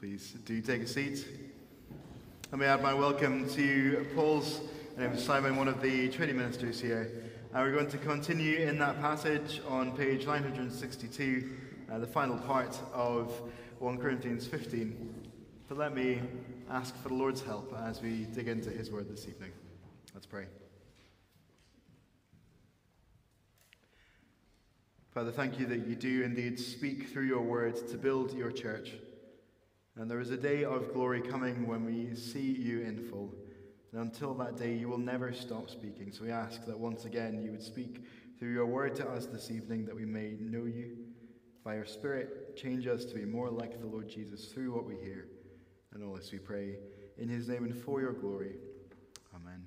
Please do take a seat. Let me add my welcome to Paul's name is Simon, one of the training ministers here. We're going to continue in that passage on page 962, the final part of 1 Corinthians 15. But let me ask for the Lord's help as we dig into his word this evening. Let's pray. Father, thank you that you do indeed speak through your word to build your church. And there is a day of glory coming when we see you in full. And until that day, you will never stop speaking. So we ask that once again you would speak through your word to us this evening, that we may know you. By your Spirit, change us to be more like the Lord Jesus through what we hear. And all this we pray in his name and for your glory. Amen.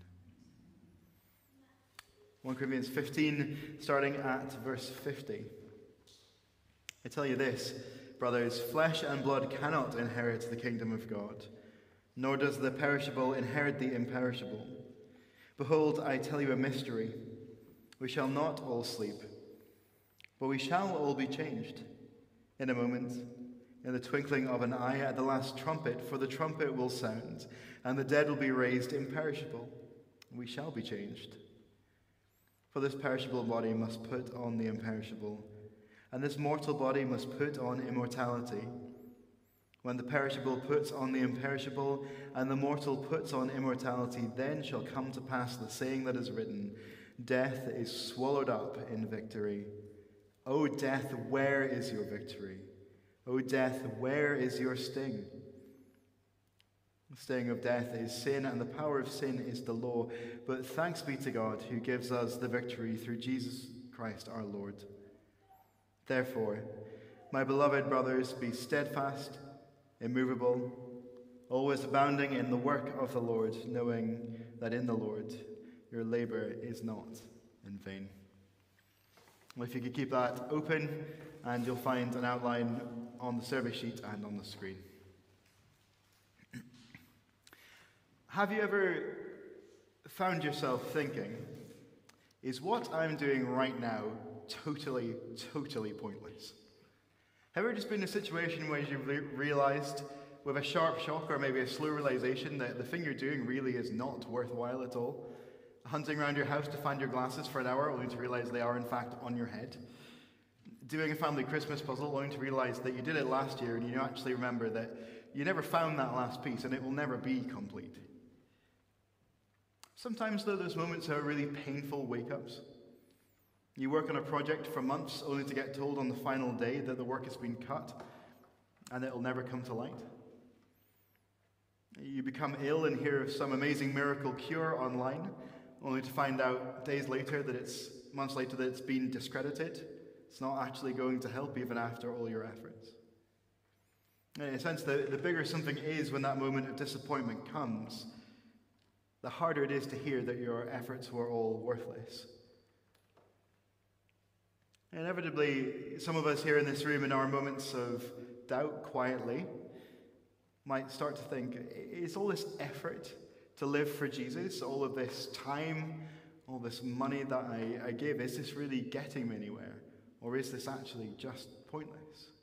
1 Corinthians 15, starting at verse 50. I tell you this, brothers, flesh and blood cannot inherit the kingdom of God, nor does the perishable inherit the imperishable. Behold, I tell you a mystery. We shall not all sleep, but we shall all be changed. In a moment, in the twinkling of an eye, at the last trumpet, for the trumpet will sound, and the dead will be raised imperishable. We shall be changed. For this perishable body must put on the imperishable, and this mortal body must put on immortality. When the perishable puts on the imperishable, and the mortal puts on immortality, then shall come to pass the saying that is written, death is swallowed up in victory. O death, where is your victory? O death, where is your sting? The sting of death is sin, and the power of sin is the law. But thanks be to God, who gives us the victory through Jesus Christ our Lord. Therefore, my beloved brothers, be steadfast, immovable, always abounding in the work of the Lord, knowing that in the Lord your labor is not in vain. Well, if you could keep that open, and you'll find an outline on the survey sheet and on the screen. Have you ever found yourself thinking, is what I'm doing right now totally pointless? Have you ever just been in a situation where you've realized with a sharp shock or maybe a slow realization that the thing you're doing really is not worthwhile at all? Hunting around your house to find your glasses for an hour only to realize they are in fact on your head? Doing a family Christmas puzzle only to realize that you did it last year and you actually remember that you never found that last piece and it will never be complete? Sometimes, though, those moments are really painful wake-ups. You work on a project for months only to get told on the final day that the work has been cut and it will never come to light. You become ill and hear of some amazing miracle cure online only to find out months later that it's been discredited. It's not actually going to help even after all your efforts. In a sense, the bigger something is when that moment of disappointment comes, the harder it is to hear that your efforts were all worthless. Inevitably, some of us here in this room in our moments of doubt quietly might start to think, is all this effort to live for Jesus, all of this time, all this money that I give, is this really getting me anywhere? Or is this actually just pointless?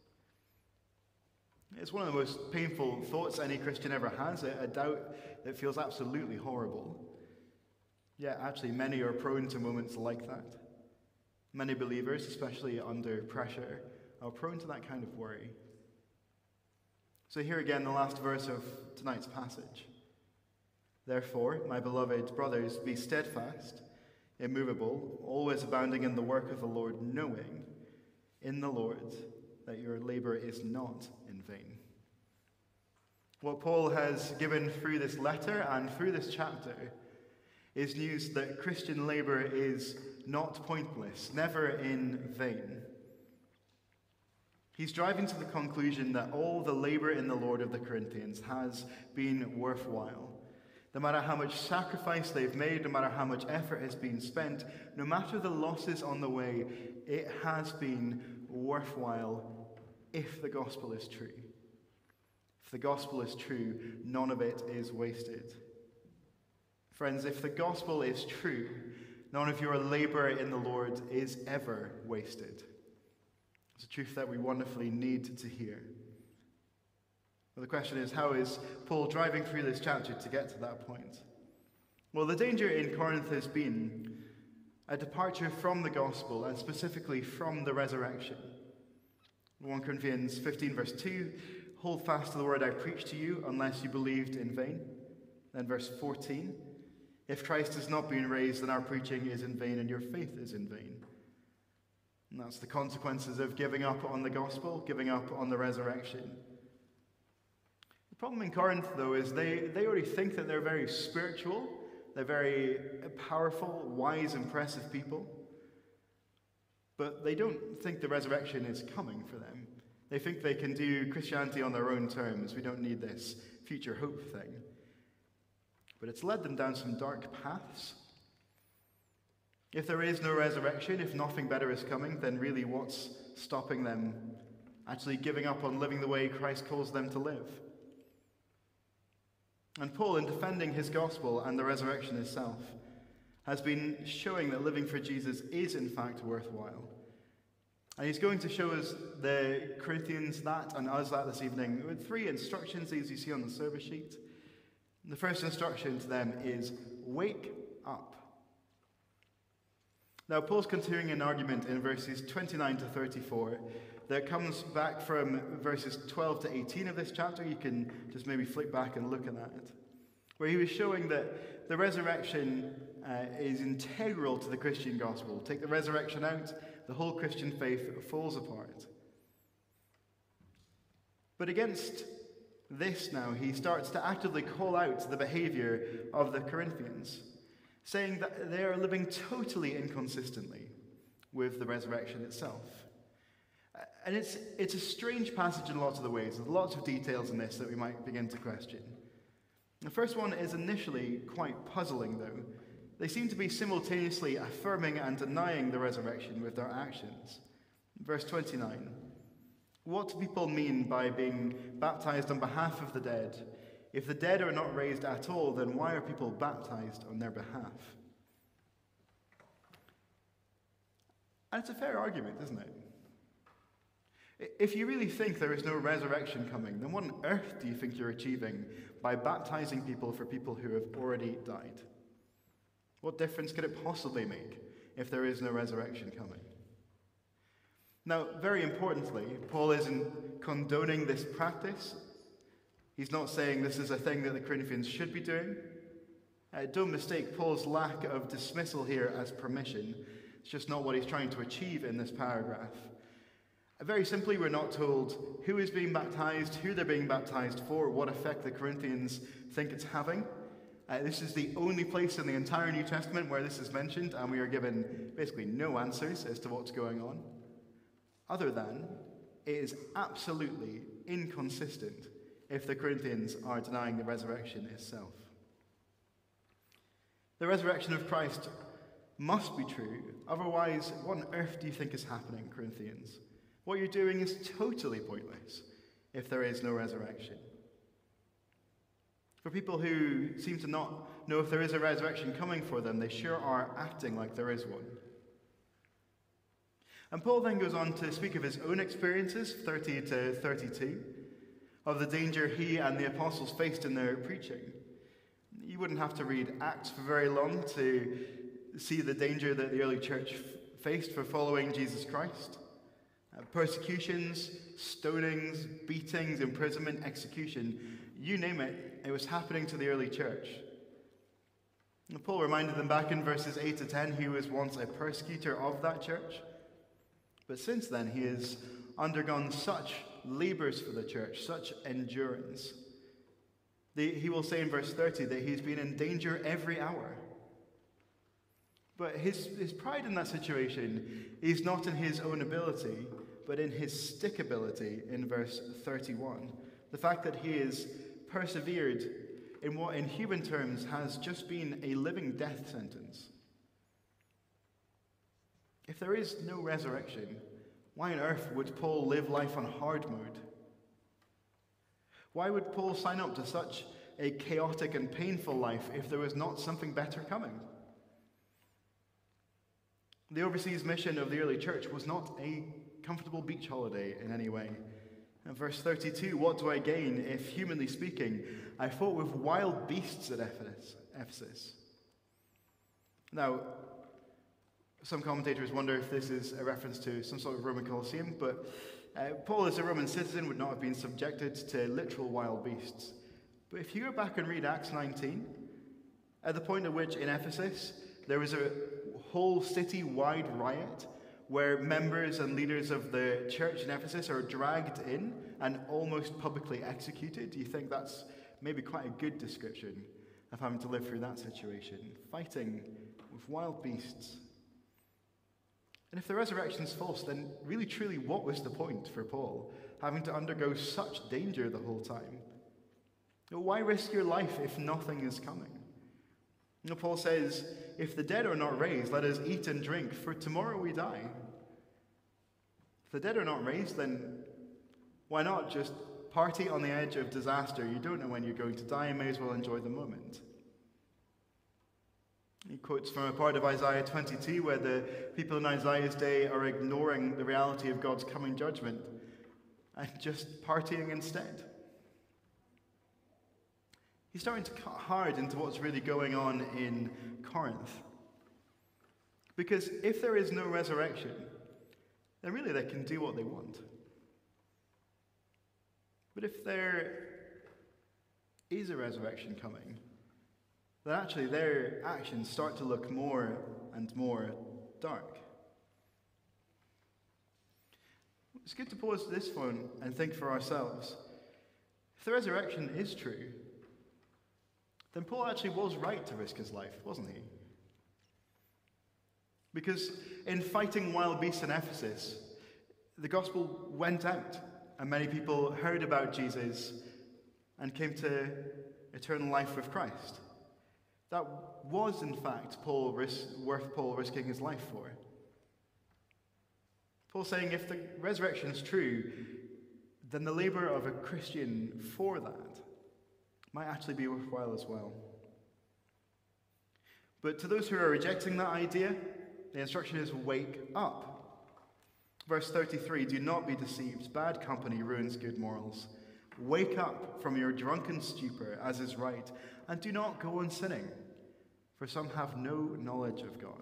It's one of the most painful thoughts any Christian ever has, a doubt that feels absolutely horrible. Yet actually many are prone to moments like that. Many believers, especially under pressure, are prone to that kind of worry. So here again, the last verse of tonight's passage. Therefore, my beloved brothers, be steadfast, immovable, always abounding in the work of the Lord, knowing in the Lord that your labor is not in vain. What Paul has given through this letter and through this chapter is news that Christian labor is not pointless, never in vain. He's driving to the conclusion that all the labor in the Lord of the Corinthians has been worthwhile. No matter how much sacrifice they've made, no matter how much effort has been spent, no matter the losses on the way, it has been worthwhile if the gospel is true. If the gospel is true, none of it is wasted. Friends, if the gospel is true, none of your labor in the Lord is ever wasted. It's a truth that we wonderfully need to hear. The question is, how is Paul driving through this chapter to get to that point? Well, the danger in Corinth has been a departure from the gospel, and specifically from the resurrection. 1 Corinthians 15 verse 2, hold fast to the word I preached to you, unless you believed in vain. Then verse 14, if Christ has not been raised, then our preaching is in vain and your faith is in vain. And that's the consequences of giving up on the gospel, giving up on the resurrection. The problem in Corinth, though, is they already think that they're very spiritual, they're very powerful, wise, impressive people. But they don't think the resurrection is coming for them. They think they can do Christianity on their own terms. We don't need this future hope thing. But it's led them down some dark paths. If there is no resurrection, if nothing better is coming, then really what's stopping them actually giving up on living the way Christ calls them to live? And Paul, in defending his gospel and the resurrection itself, has been showing that living for Jesus is in fact worthwhile. And he's going to show us, the Corinthians, that and us that this evening with 3 instructions, as you see on the service sheet. The first instruction to them is, wake up. Now, Paul's continuing an argument in verses 29 to 34 that comes back from verses 12 to 18 of this chapter. You can just maybe flick back and look at that, where he was showing that the resurrection is integral to the Christian gospel. Take the resurrection out, the whole Christian faith falls apart. But against this now, he starts to actively call out the behavior of the Corinthians, saying that they are living totally inconsistently with the resurrection itself. And it's a strange passage in lots of the ways. There's lots of details in this that we might begin to question. The first one is initially quite puzzling, though. They seem to be simultaneously affirming and denying the resurrection with their actions. Verse 29. What do people mean by being baptized on behalf of the dead? If the dead are not raised at all, then why are people baptized on their behalf? And it's a fair argument, isn't it? If you really think there is no resurrection coming, then what on earth do you think you're achieving by baptizing people for people who have already died? What difference could it possibly make if there is no resurrection coming? Now, very importantly, Paul isn't condoning this practice. He's not saying this is a thing that the Corinthians should be doing. Don't mistake Paul's lack of dismissal here as permission. It's just not what he's trying to achieve in this paragraph. Very simply, we're not told who is being baptized, who they're being baptized for, what effect the Corinthians think it's having. This is the only place in the entire New Testament where this is mentioned, and we are given basically no answers as to what's going on, other than it is absolutely inconsistent if the Corinthians are denying the resurrection itself. The resurrection of Christ must be true, otherwise, what on earth do you think is happening, Corinthians? What you're doing is totally pointless if there is no resurrection. For people who seem to not know if there is a resurrection coming for them, they sure are acting like there is one. And Paul then goes on to speak of his own experiences, 30 to 32, of the danger he and the apostles faced in their preaching. You wouldn't have to read Acts for very long to see the danger that the early church faced for following Jesus Christ. Persecutions, stonings, beatings, imprisonment, execution, you name it, it was happening to the early church. And Paul reminded them back in verses 8 to 10, he was once a persecutor of that church. But since then, he has undergone such labors for the church, such endurance. He will say in verse 30 that he's been in danger every hour. But his pride in that situation is not in his own ability, but in his stickability in verse 31. The fact that he has persevered in what in human terms has just been a living death sentence. If there is no resurrection, why on earth would Paul live life on hard mode? Why would Paul sign up to such a chaotic and painful life if there was not something better coming? The overseas mission of the early church was not a comfortable beach holiday in any way. And verse 32, what do I gain if, humanly speaking, I fought with wild beasts at Ephesus? Now, some commentators wonder if this is a reference to some sort of Roman Colosseum, but Paul, as a Roman citizen, would not have been subjected to literal wild beasts. But if you go back and read Acts 19, at the point at which in Ephesus there was a whole city-wide riot where members and leaders of the church in Ephesus are dragged in and almost publicly executed, do you think that's maybe quite a good description of having to live through that situation? Fighting with wild beasts. And if the resurrection's false, then really truly what was the point for Paul, having to undergo such danger the whole time? Why risk your life if nothing is coming? Paul says, if the dead are not raised, let us eat and drink, for tomorrow we die. If the dead are not raised, then why not just party on the edge of disaster? You don't know when you're going to die, you may as well enjoy the moment. He quotes from a part of Isaiah 22 where the people in Isaiah's day are ignoring the reality of God's coming judgment and just partying instead. He's starting to cut hard into what's really going on in Corinth. Because if there is no resurrection, then really they can do what they want. But if there is a resurrection coming, then actually their actions start to look more and more dark. It's good to pause this phone and think for ourselves. If the resurrection is true, then Paul actually was right to risk his life, wasn't he? Because in fighting wild beasts in Ephesus, the gospel went out, and many people heard about Jesus and came to eternal life with Christ. That was, in fact, worth Paul risking his life for. Paul's saying if the resurrection is true, then the labor of a Christian for that might actually be worthwhile as well. But to those who are rejecting that idea, the instruction is wake up. Verse 33, do not be deceived. Bad company ruins good morals. Wake up from your drunken stupor, as is right, and do not go on sinning, for some have no knowledge of God.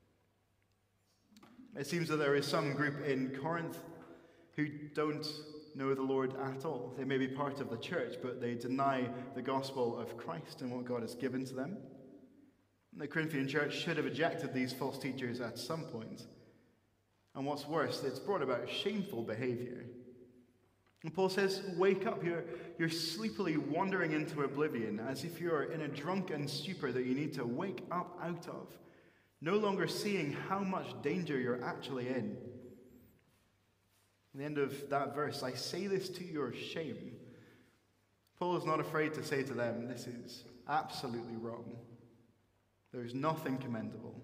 It seems that there is some group in Corinth who don't know the Lord at all. They may be part of the church, but they deny the gospel of Christ and what God has given to them. The Corinthian church should have ejected these false teachers at some point. And what's worse, it's brought about shameful behavior. And Paul says, wake up, you're sleepily wandering into oblivion, as if you're in a drunken stupor that you need to wake up out of, no longer seeing how much danger you're actually in. At the end of that verse, I say this to your shame. Paul is not afraid to say to them, this is absolutely wrong. There is nothing commendable.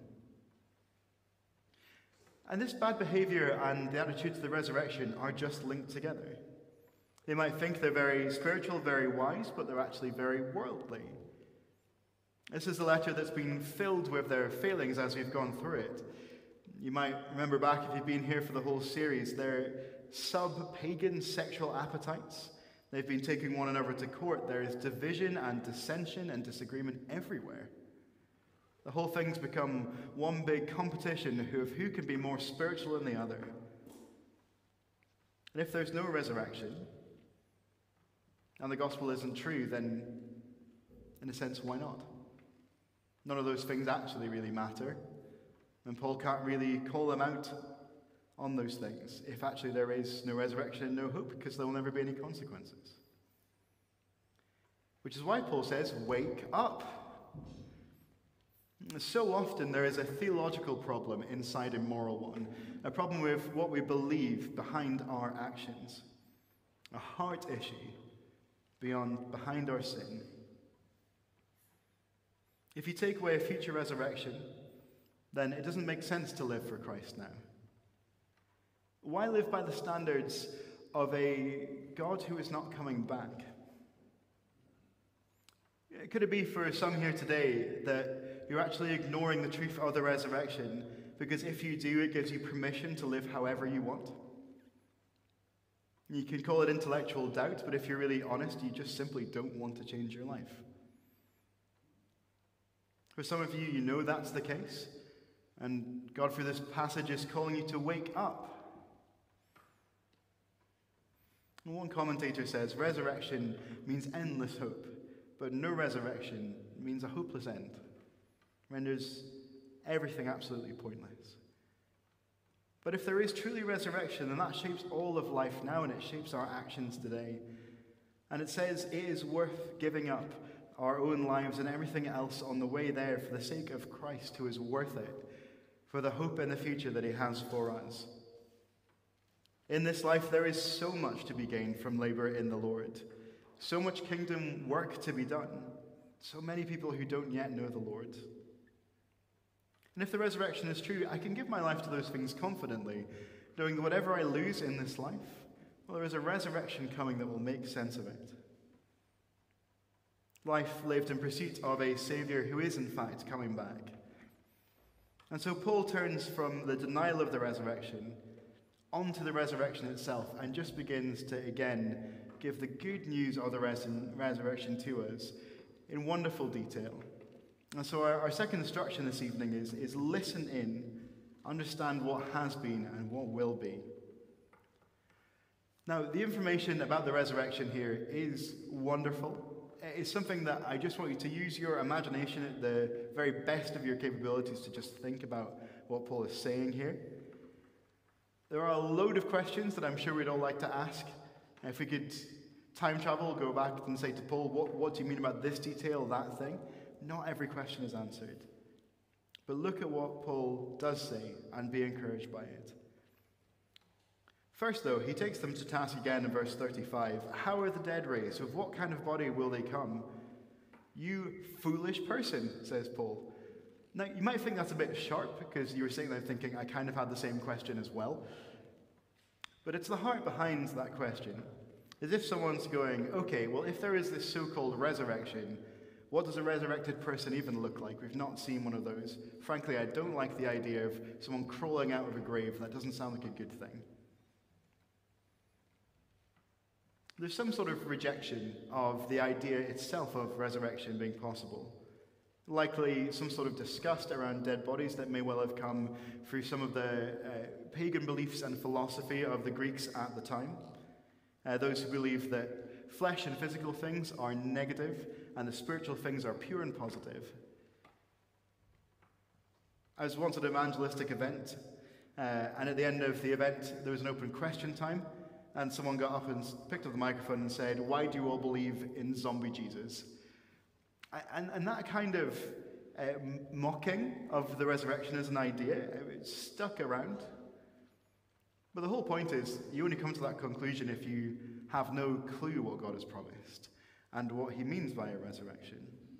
And this bad behavior and the attitude to the resurrection are just linked together. They might think they're very spiritual, very wise, but they're actually very worldly. This is a letter that's been filled with their failings as we've gone through it. You might remember back, if you've been here for the whole series, their sub-pagan sexual appetites. They've been taking one another to court. There is division and dissension and disagreement everywhere. The whole thing's become one big competition of who can be more spiritual than the other. And if there's no resurrection, and the gospel isn't true, then, in a sense, why not? None of those things actually really matter. And Paul can't really call them out on those things if actually there is no resurrection and no hope, because there will never be any consequences. Which is why Paul says, wake up. So often there is a theological problem inside a moral one, a problem with what we believe behind our actions, a heart issue behind our sin. If you take away a future resurrection, then it doesn't make sense to live for Christ now. Why live by the standards of a God who is not coming back? Could it be for some here today that you're actually ignoring the truth of the resurrection because if you do, it gives you permission to live however you want? You can call it intellectual doubt, but if you're really honest, you just simply don't want to change your life. For some of you, you know that's the case, and God, through this passage, is calling you to wake up. One commentator says, resurrection means endless hope, but no resurrection means a hopeless end. Renders everything absolutely pointless. But if there is truly resurrection, then that shapes all of life now, and it shapes our actions today. And it says it is worth giving up our own lives and everything else on the way there for the sake of Christ, who is worth it, for the hope and the future that he has for us. In this life, there is so much to be gained from labor in the Lord, so much kingdom work to be done, so many people who don't yet know the Lord. And if the resurrection is true, I can give my life to those things confidently, knowing that whatever I lose in this life, well, there is a resurrection coming that will make sense of it. Life lived in pursuit of a Saviour who is in fact coming back. And so Paul turns from the denial of the resurrection onto the resurrection itself and just begins to again give the good news of the resurrection to us in wonderful detail. And so our second instruction this evening is listen in, understand what has been and what will be. Now, the information about the resurrection here is wonderful. It's something that I just want you to use your imagination at the very best of your capabilities to just think about what Paul is saying here. There are a load of questions that I'm sure we'd all like to ask. If we could time travel, go back and say to Paul, what do you mean about this detail, that thing? Not every question is answered. But look at what Paul does say and be encouraged by it. First, though, he takes them to task again in verse 35. How are the dead raised? With what kind of body will they come? You foolish person, says Paul. Now, you might think that's a bit sharp because you were sitting there thinking, I kind of had the same question as well. But it's the heart behind that question. As if someone's going, okay, well, if there is this so-called resurrection, what does a resurrected person even look like? We've not seen one of those. Frankly, I don't like the idea of someone crawling out of a grave. That doesn't sound like a good thing. There's some sort of rejection of the idea itself of resurrection being possible. Likely some sort of disgust around dead bodies that may well have come through some of the pagan beliefs and philosophy of the Greeks at the time. Those who believe that flesh and physical things are negative and the spiritual things are pure and positive. I was once at an evangelistic event, and at the end of the event there was an open question time, and someone got up and picked up the microphone and said, "Why do you all believe in zombie Jesus?" And that kind of mocking of the resurrection as an idea, it stuck around. But the whole point is, you only come to that conclusion if you have no clue what God has promised and what he means by a resurrection.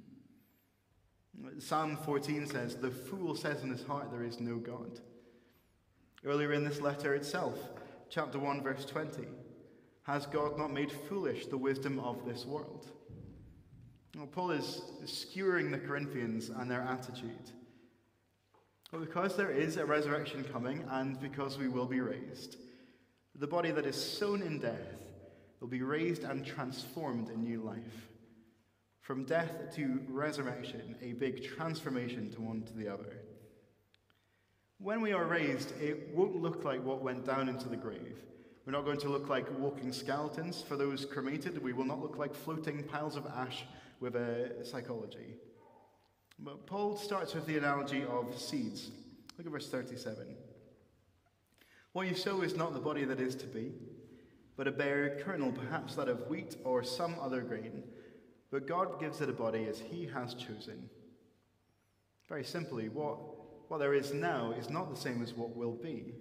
Psalm 14 says, "The fool says in his heart there is no God." Earlier in this letter itself, chapter 1, verse 20, "Has God not made foolish the wisdom of this world?" Well, Paul is skewering the Corinthians and their attitude. But because there is a resurrection coming, and because we will be raised, the body that is sown in death will be raised and transformed in new life. From death to resurrection, a big transformation to one to the other. When we are raised, it won't look like what went down into the grave. We're not going to look like walking skeletons. For those cremated, we will not look like floating piles of ash with a psychology. But Paul starts with the analogy of seeds. Look at verse 37. "What you sow is not the body that is to be, but a bare kernel, perhaps that of wheat or some other grain. But God gives it a body as he has chosen." Very simply, what there is now is not the same as what will be.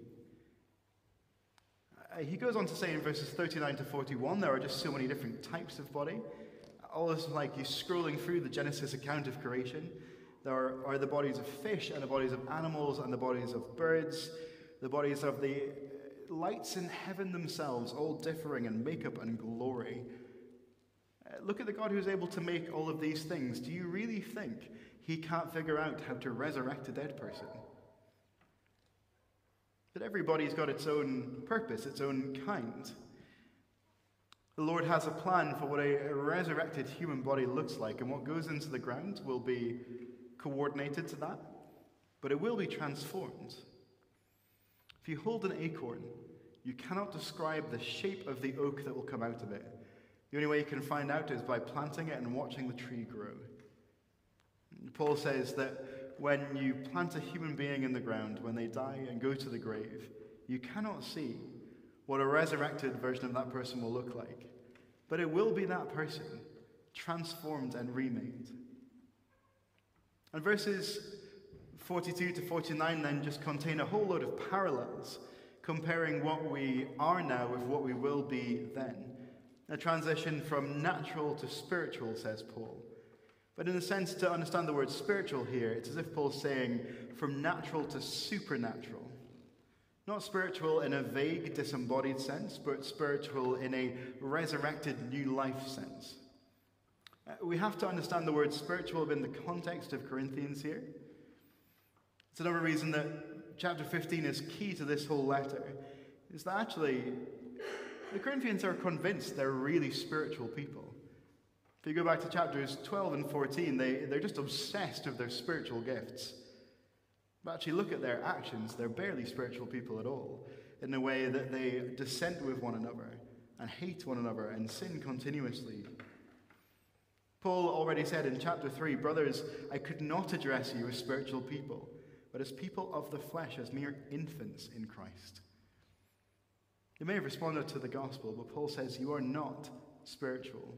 He goes on to say in verses 39 to 41, there are just so many different types of body. Almost like you scrolling through the Genesis account of creation. There are the bodies of fish and the bodies of animals and the bodies of birds, the bodies of the lights in heaven themselves, all differing in makeup and glory. Look at the God who's able to make all of these things. Do you really think he can't figure out how to resurrect a dead person? But everybody's got its own purpose, its own kind. The Lord has a plan for what a resurrected human body looks like, and what goes into the ground will be coordinated to that, but it will be transformed. If you hold an acorn, you cannot describe the shape of the oak that will come out of it. The only way you can find out is by planting it and watching the tree grow. Paul says that when you plant a human being in the ground, when they die and go to the grave, you cannot see what a resurrected version of that person will look like. But it will be that person, transformed and remade. And verses 42 to 49 then just contain a whole load of parallels, comparing what we are now with what we will be then. A transition from natural to spiritual, says Paul. But in a sense, to understand the word spiritual here, it's as if Paul's saying from natural to supernatural. Not spiritual in a vague, disembodied sense, but spiritual in a resurrected new life sense. We have to understand the word spiritual in the context of Corinthians here. It's another reason that chapter 15 is key to this whole letter, is that actually the Corinthians are convinced they're really spiritual people. If you go back to chapters 12 and 14, they're just obsessed with their spiritual gifts. But actually look at their actions, they're barely spiritual people at all, in the way that they dissent with one another and hate one another and sin continuously. Paul already said in chapter 3, "Brothers, I could not address you as spiritual people, but as people of the flesh, as mere infants in Christ." They may have responded to the gospel, but Paul says, you are not spiritual.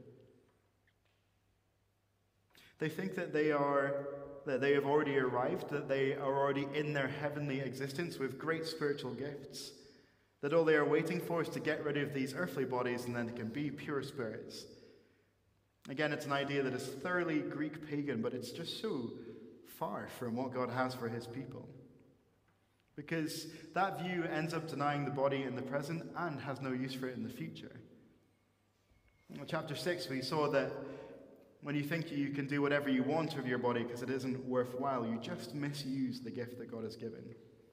They think that they have already arrived, that they are already in their heavenly existence with great spiritual gifts, that all they are waiting for is to get rid of these earthly bodies and then they can be pure spirits. Again, it's an idea that is thoroughly Greek pagan, but it's just so far from what God has for his people. Because that view ends up denying the body in the present and has no use for it in the future. In chapter 6, we saw that when you think you can do whatever you want with your body because it isn't worthwhile, you just misuse the gift that God has given.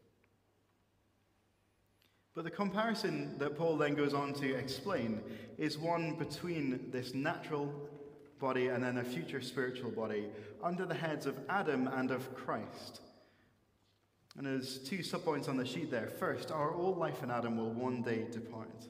But the comparison that Paul then goes on to explain is one between this natural body and then a future spiritual body under the heads of Adam and of Christ. And there's two subpoints on the sheet there. First, our old life in Adam will one day depart.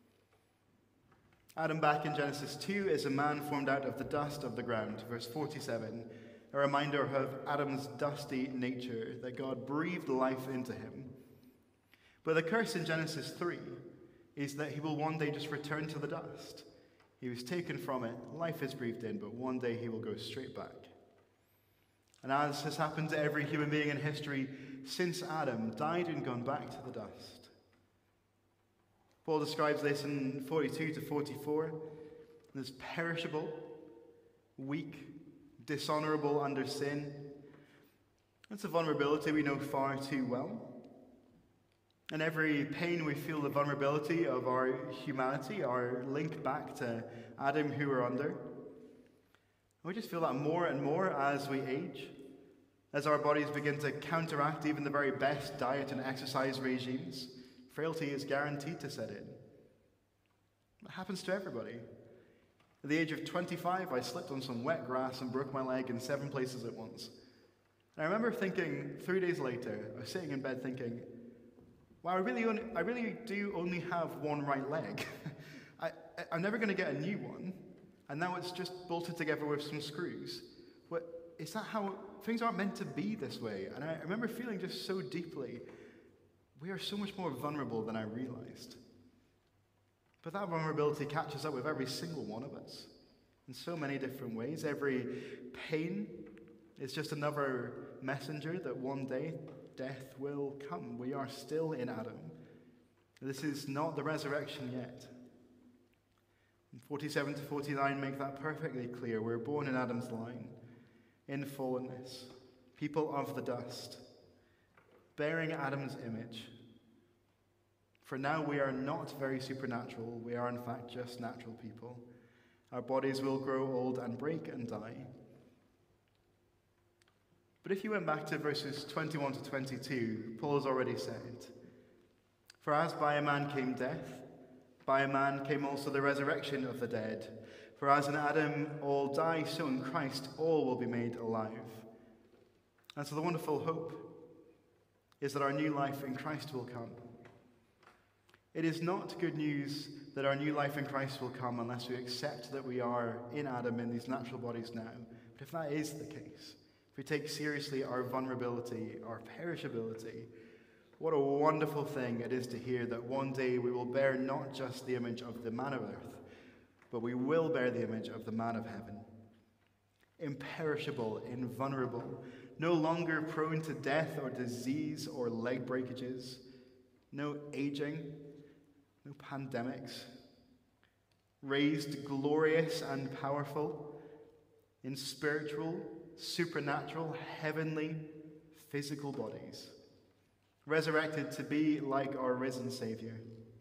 Adam, back in Genesis 2, is a man formed out of the dust of the ground, verse 47, a reminder of Adam's dusty nature, that God breathed life into him. But the curse in Genesis 3 is that he will one day just return to the dust. He was taken from it, life is breathed in, but one day he will go straight back. And as has happened to every human being in history since Adam died and gone back to the dust. Paul describes this in 42 to 44 as perishable, weak, dishonorable under sin. That's a vulnerability we know far too well. And every pain we feel, the vulnerability of our humanity, are linked back to Adam, who we're under. We just feel that more and more as we age, as our bodies begin to counteract even the very best diet and exercise regimes. Frailty is guaranteed to set in. It happens to everybody. At the age of 25, I slipped on some wet grass and broke my leg in 7 places at once. And I remember thinking, 3 days later, I was sitting in bed thinking, wow, I really do only have one right leg. I'm never going to get a new one, and now it's just bolted together with some screws. What, is that how things aren't meant to be this way? And I remember feeling just so deeply, we are so much more vulnerable than I realized. But that vulnerability catches up with every single one of us in so many different ways. Every pain is just another messenger that one day death will come. We are still in Adam. This is not the resurrection yet. 47 to 49 make that perfectly clear. We're born in Adam's line, in fallenness, people of the dust, bearing Adam's image. For now we are not very supernatural. We are in fact just natural people. Our bodies will grow old and break and die. But if you went back to verses 21 to 22, Paul has already said, "For as by a man came death, By a man came also the resurrection of the dead. For as in Adam all die, so in Christ all will be made alive. And so the wonderful hope is that our new life in Christ will come. It is not good news that our new life in Christ will come unless we accept that we are in Adam in these natural bodies now. But if that is the case, if we take seriously our vulnerability, our perishability, what a wonderful thing it is to hear that one day we will bear not just the image of the man of earth, but we will bear the image of the man of heaven. Imperishable, invulnerable, no longer prone to death or disease or leg breakages, no aging, no pandemics, raised glorious and powerful in spiritual, supernatural, heavenly, physical bodies, resurrected to be like our risen Savior.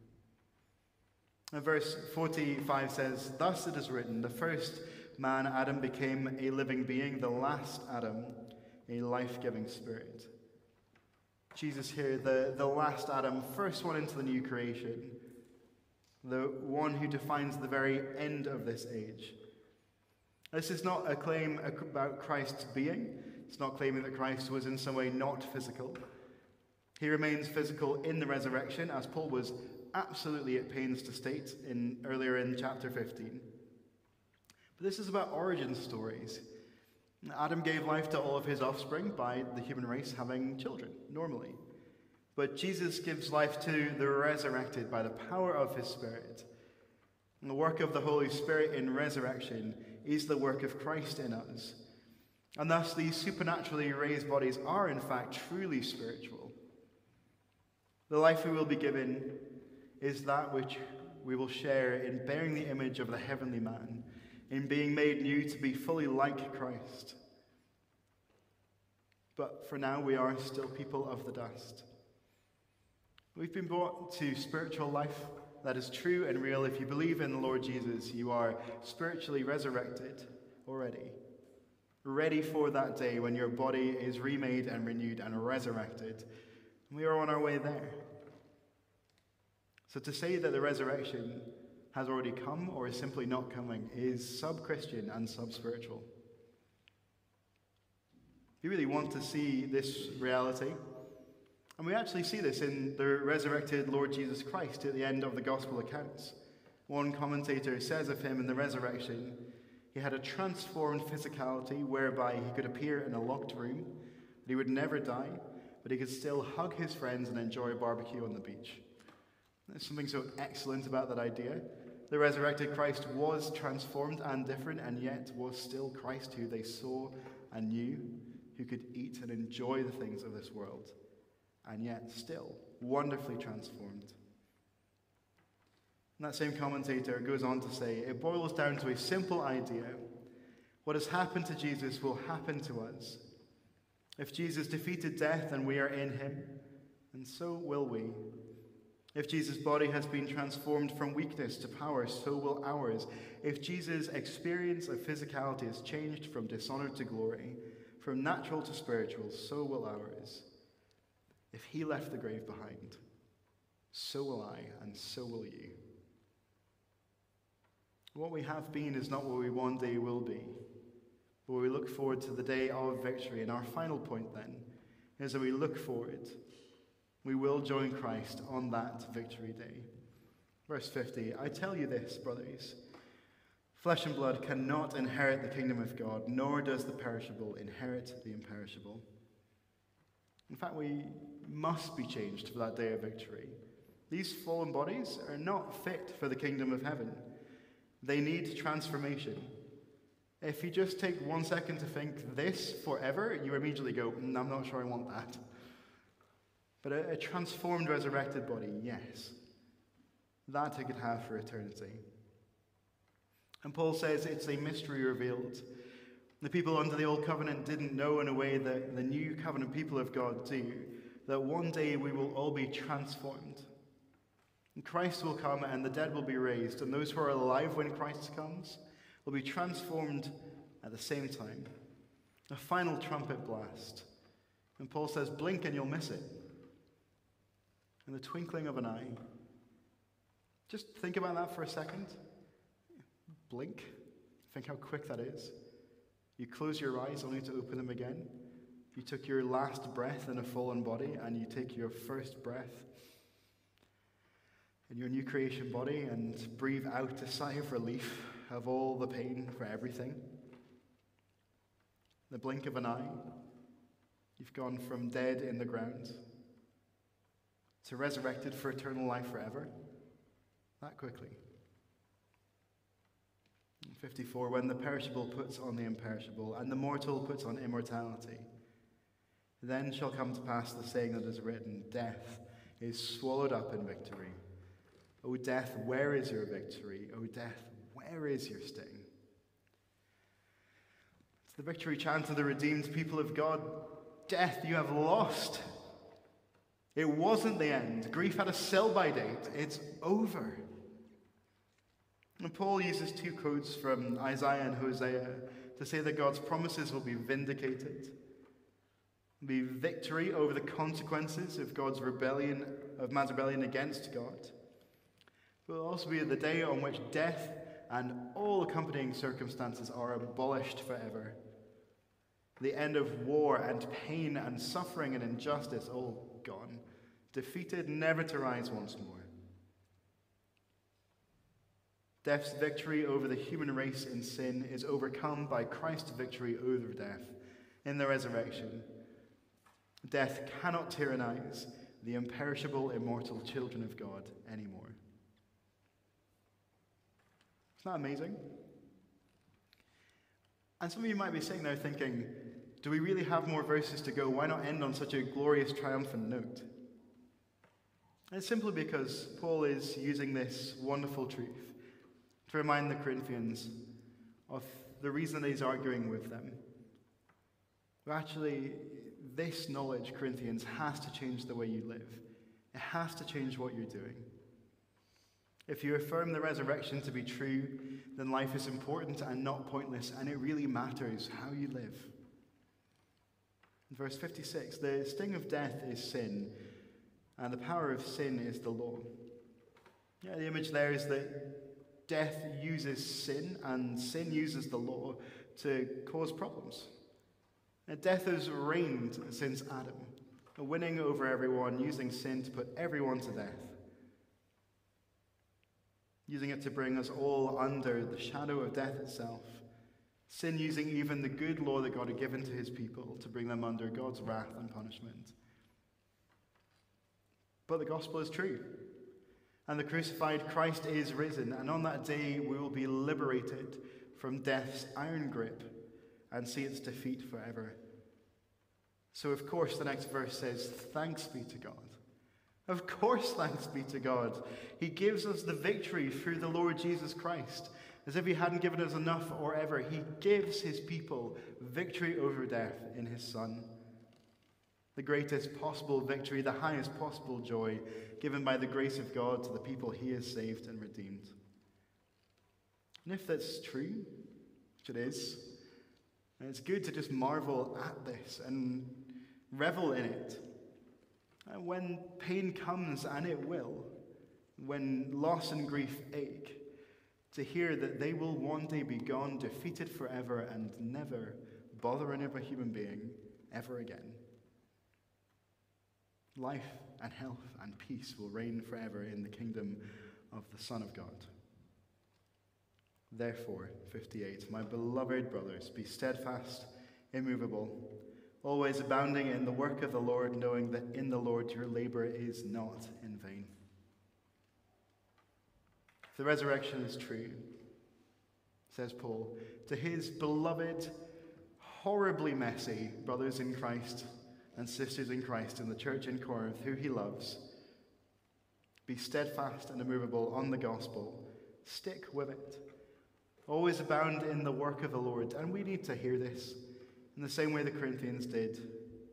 And verse 45 says, "Thus it is written, the first man, Adam, became a living being, the last Adam, a life-giving spirit." Jesus here, the last Adam, first one into the new creation, the one who defines the very end of this age. This is not a claim about Christ's being. It's not claiming that Christ was in some way not physical. He remains physical in the resurrection, as Paul was absolutely at pains to state earlier in chapter 15. But this is about origin stories. Adam gave life to all of his offspring by the human race having children, normally. But Jesus gives life to the resurrected by the power of his Spirit. And the work of the Holy Spirit in resurrection is the work of Christ in us. And thus these supernaturally raised bodies are in fact truly spiritual. The life we will be given is that which we will share in bearing the image of the heavenly man, in being made new to be fully like Christ. But for now, we are still people of the dust. We've been brought to spiritual life that is true and real. If you believe in the Lord Jesus, you are spiritually resurrected already, ready for that day when your body is remade and renewed and resurrected. And we are on our way there. So to say that the resurrection has already come or is simply not coming is sub-Christian and sub-spiritual. We really want to see this reality. And we actually see this in the resurrected Lord Jesus Christ at the end of the gospel accounts. One commentator says of him in the resurrection, he had a transformed physicality whereby he could appear in a locked room, but he would never die, but he could still hug his friends and enjoy a barbecue on the beach. There's something so excellent about that idea. The resurrected Christ was transformed and different, and yet was still Christ who they saw and knew, who could eat and enjoy the things of this world, and yet still wonderfully transformed. And that same commentator goes on to say, it boils down to a simple idea. What has happened to Jesus will happen to us. If Jesus defeated death and we are in him, and so will we. If Jesus' body has been transformed from weakness to power, so will ours. If Jesus' experience of physicality has changed from dishonor to glory, from natural to spiritual, so will ours. If he left the grave behind, so will I, and so will you. What we have been is not what we one day will be, but we look forward to the day of victory. And our final point then is that we look forward. We will join Christ on that victory day. Verse 50, I tell you this, brothers, flesh and blood cannot inherit the kingdom of God, nor does the perishable inherit the imperishable. In fact, we must be changed for that day of victory. These fallen bodies are not fit for the kingdom of heaven. They need transformation. If you just take 1 second to think this forever, you immediately go, I'm not sure I want that. But a transformed, resurrected body, yes. That I could have for eternity. And Paul says it's a mystery revealed. The people under the old covenant didn't know in a way that the new covenant people of God do, that one day we will all be transformed. And Christ will come and the dead will be raised, and those who are alive when Christ comes will be transformed at the same time. A final trumpet blast. And Paul says, blink and you'll miss it. In the twinkling of an eye. Just think about that for a second. Blink. Think how quick that is. You close your eyes only to open them again. You took your last breath in a fallen body, and you take your first breath in your new creation body and breathe out a sigh of relief of all the pain for everything. The blink of an eye, you've gone from dead in the ground to resurrected for eternal life forever. That quickly. 54, when the perishable puts on the imperishable, and the mortal puts on immortality, then shall come to pass the saying that is written, death is swallowed up in victory. O death, where is your victory? O death, where is your sting? It's the victory chant of the redeemed people of God. Death, you have lost. It wasn't the end. Grief had a sell-by date. It's over. And Paul uses two quotes from Isaiah and Hosea to say that God's promises will be vindicated. Be victory over the consequences of God's rebellion, of man's rebellion against God. It will also be the day on which death and all accompanying circumstances are abolished forever. The end of war and pain and suffering and injustice all gone, defeated, never to rise once more. Death's victory over the human race in sin is overcome by Christ's victory over death in the resurrection. Death cannot tyrannize the imperishable, immortal children of God anymore. Isn't that amazing? And some of you might be sitting there thinking, do we really have more verses to go? Why not end on such a glorious, triumphant note? And it's simply because Paul is using this wonderful truth to remind the Corinthians of the reason that he's arguing with them. But actually, this knowledge, Corinthians, has to change the way you live. It has to change what you're doing. If you affirm the resurrection to be true, then life is important and not pointless, and it really matters how you live. In verse 56, the sting of death is sin, and the power of sin is the law. Yeah, the image there is that death uses sin, and sin uses the law to cause problems. Death has reigned since Adam, winning over everyone, using sin to put everyone to death, using it to bring us all under the shadow of death itself. Sin using even the good law that God had given to his people to bring them under God's wrath and punishment. But the gospel is true, and the crucified Christ is risen, and on that day we will be liberated from death's iron grip and see its defeat forever. So of course the next verse says, thanks be to God. Of course thanks be to God. He gives us the victory through the Lord Jesus Christ. As if he hadn't given us enough or ever, he gives his people victory over death in his Son. The greatest possible victory, the highest possible joy given by the grace of God to the people he has saved and redeemed. And if that's true, which it is, and it's good to just marvel at this and revel in it. And when pain comes, and it will, when loss and grief ache, to hear that they will one day be gone, defeated forever, and never bother another human being ever again. Life and health and peace will reign forever in the kingdom of the Son of God. Therefore, 58, my beloved brothers, be steadfast, immovable, always abounding in the work of the Lord, knowing that in the Lord your labor is not in vain. If the resurrection is true, says Paul, to his beloved, horribly messy brothers in Christ and sisters in Christ in the church in Corinth, who he loves, be steadfast and immovable on the gospel. Stick with it. Always abound in the work of the Lord. And we need to hear this in the same way the Corinthians did.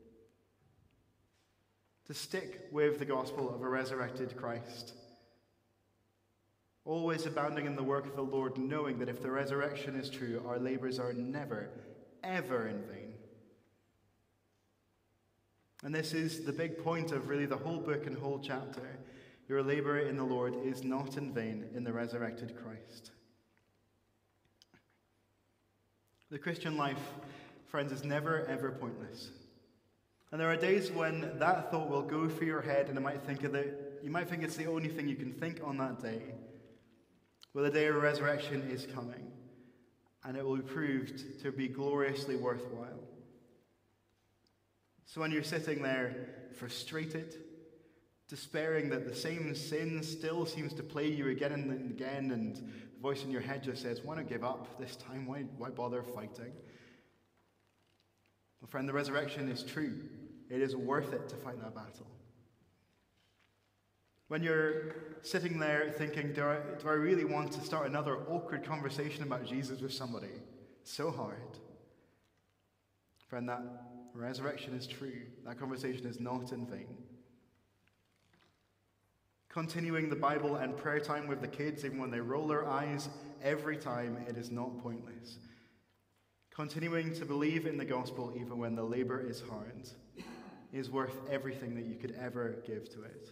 To stick with the gospel of a resurrected Christ. Always abounding in the work of the Lord, knowing that if the resurrection is true, our labors are never, ever in vain. And this is the big point of really the whole book and whole chapter. Your labor in the Lord is not in vain in the resurrected Christ. The Christian life, friends, is never ever pointless. And there are days when that thought will go through your head and you might think it's the only thing you can think on that day. Well, the day of resurrection is coming, and it will be proved to be gloriously worthwhile. So when you're sitting there frustrated, despairing that the same sin still seems to plague you again and again, and the voice in your head just says, why not give up this time? Why bother fighting? Well, friend, the resurrection is true. It is worth it to fight that battle. When you're sitting there thinking, do I really want to start another awkward conversation about Jesus with somebody? It's so hard. Friend, that resurrection is true. That conversation is not in vain. Continuing the Bible and prayer time with the kids, even when they roll their eyes, every time, it is not pointless. Continuing to believe in the gospel, even when the labor is hard, is worth everything that you could ever give to it.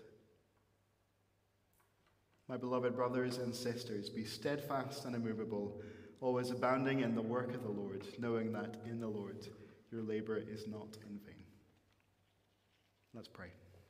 My beloved brothers and sisters, be steadfast and immovable, always abounding in the work of the Lord, knowing that in the Lord your labor is not in vain. Let's pray.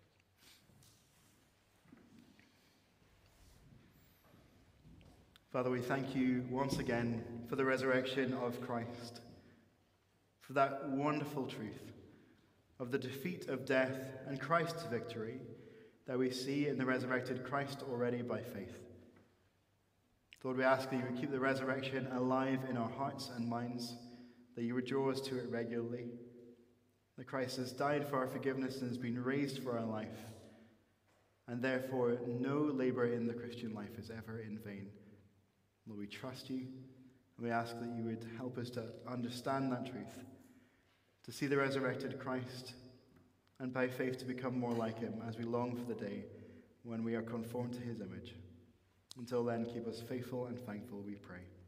Father, we thank you once again for the resurrection of Christ, for that wonderful truth of the defeat of death and Christ's victory that we see in the resurrected Christ already by faith. Lord, we ask that you would keep the resurrection alive in our hearts and minds, that you would draw us to it regularly, that Christ has died for our forgiveness and has been raised for our life, and therefore no labor in the Christian life is ever in vain. Lord, we trust you, and we ask that you would help us to understand that truth, to see the resurrected Christ, and by faith to become more like him as we long for the day when we are conformed to his image. Until then, keep us faithful and thankful, we pray.